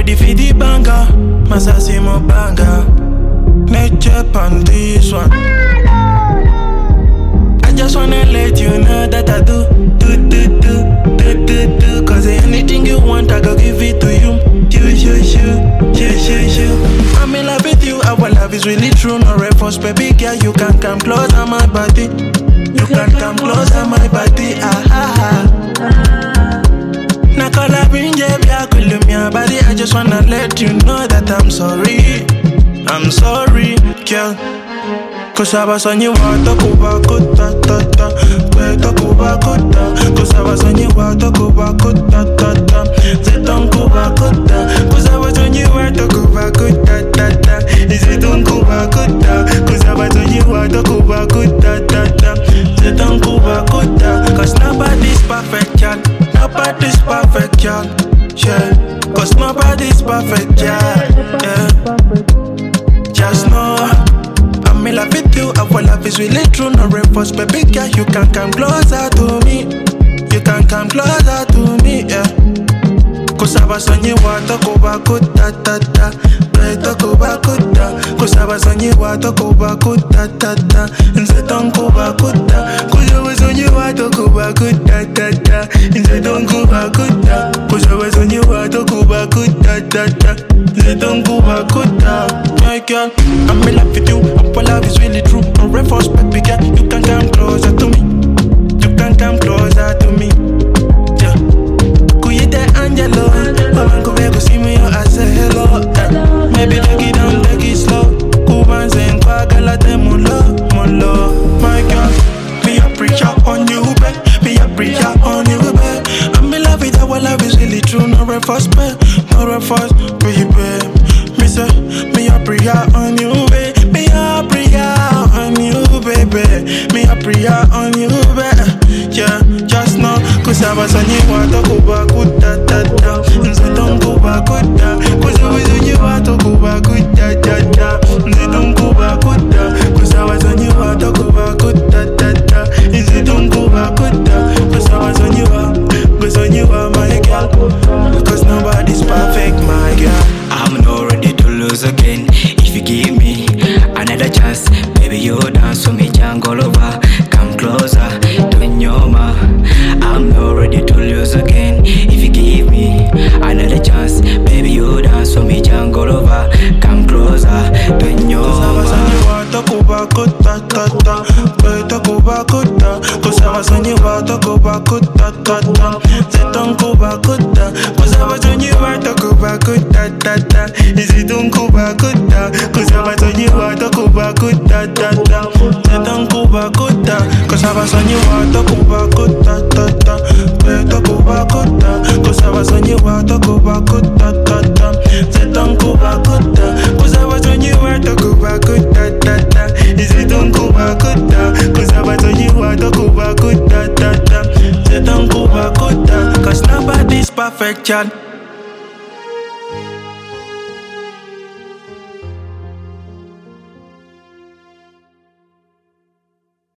ready for the banger. Masasimo banger. Nature on this one. I just wanna let you know that I do. Cause anything you want, I go give it to you. I'm in love with you, our love is really true. No reference, baby girl, you can come closer, my body. You can come closer, my body. Nakola binje bia kulumia body. I just wanna let you know that I'm sorry. I'm sorry, girl. Cause I was on you out to Cuba, where to Cuba, cause I was on you out to Cuba, Zet on Cuba, cause I was on you out to Cuba, is it on Cuba, cause I was on you out to Cuba, Zet on Cuba, cause nobody's perfect, girl. Nobody's perfect, girl. Yeah, cause nobody's perfect, yeah. Just know I'm in love with you, our love is really true. No reverse, baby girl, you can come closer to me. You can come closer to me, yeah. Cause I was on you, what to go back, to go back, cause I was on you, what to go back, and say don't go back, cause I was on you, what to go back, and say don't go back, cause I was on you, what to go back, say don't go back, my girl, I'm in love with you, our love is really true. No reverse, baby girl, you can come closer to me. You can come closer to me. Yeah. Kuyite Angelo, I'm going to see me I say hello. Yeah. Maybe take it down, take it slow. Cubans and Quagalate Mulo. My girl, me a preacher on you, babe. Me a preacher on you, babe. I'm in love with our love is really true. No reverse, babe. No reverse, baby. Me say, me a prayer on you, baby. Me a prayer on you, baby. Me a prayer on you, baby. Yeah, just know, cause I was on you, what to go back, and so don't go back, cause I was on you, what to go back, and so don't go back, cause I was on you, what to go back, and so don't go back, cause I was on you, my girl, cause nobody's perfect, my girl. I'm not ready to lose again. If you give me another chance, baby, you dance for me, jungle over. Come closer to Nyoma. I'm not ready to lose again. If you give me another chance, baby, you dance for me, jungle over. Come closer to Nyoma. Cause I was on you out to Cuba, Zet on Cuba, cause I was on you out to Cuba, is it on Cuba, cause I was on you out to Cuba, Zet on Cuba, cause I was on you out to Cuba, cause I was on you out to Cuba, Zet on Cuba, cause I was on you out to Cuba, is it on Cuba, cause I was on you out to Cuba, Zet on Cuba, cause nobody's perfect, child.